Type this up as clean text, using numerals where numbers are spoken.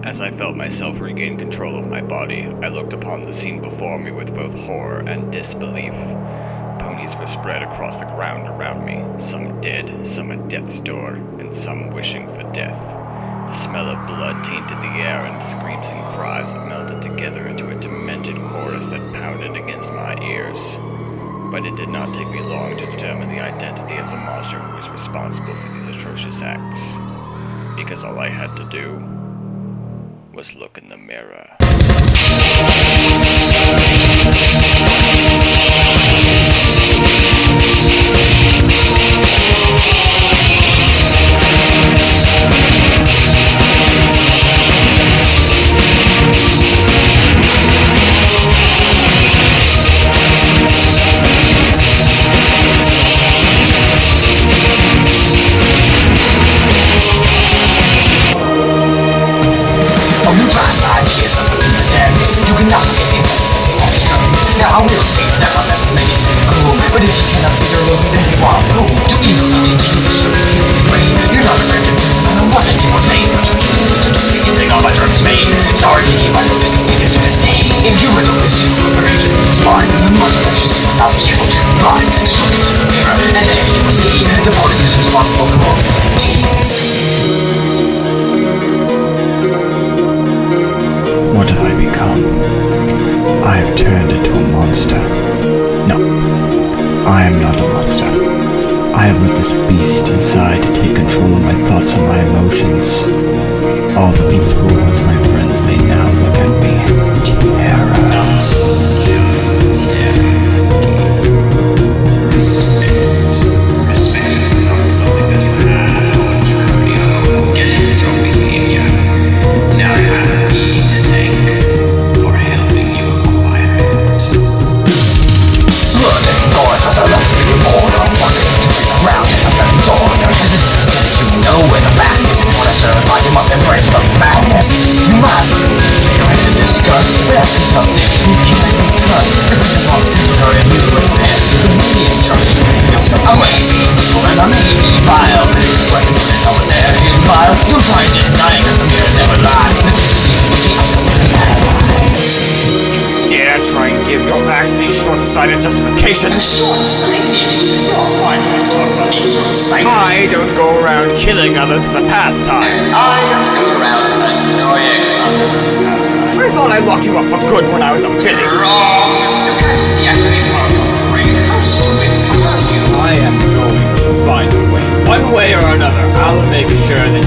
As I felt myself regain control of my body, I looked upon the scene before me with both horror and disbelief. Ponies were spread across the ground around me, some dead, some at death's door, and some wishing for death. The smell of blood tainted the air, and screams and cries melted together into a demented chorus that pounded against my ears. But it did not take me long to determine the identity of the monster who was responsible for these atrocious acts, because all I had to do was look in the mirror. I will say that my method may be cynical, but if you cannot see your love, then you are cool. To evil you take you, so it's in your brain. You're not afraid to do what you will say, but you're true to do anything all my drugs made. Sorry to keep my moving the biggest mistake. If you were to listen to the rage of these lies, then the monster that you see will not be able to rise. Just look into the mirror, and there you will see the party who's responsible for all these activities. What have I become? I have turned into a monster. No, I am not a monster. I have let this beast inside take control of my thoughts and my emotions. All the people who were once my friends, they now look at me in terror. Short-sighted justifications. Short-sighted? You're all fine to talk about being short-sighted. I don't go around killing others as a pastime. I don't go around annoying others as a pastime. I thought I locked you up for good when I was a villain. Wrong. You can't just deactivate part of your brain. How stupid are you? I am going to find a way. One way or another, I'll make sure that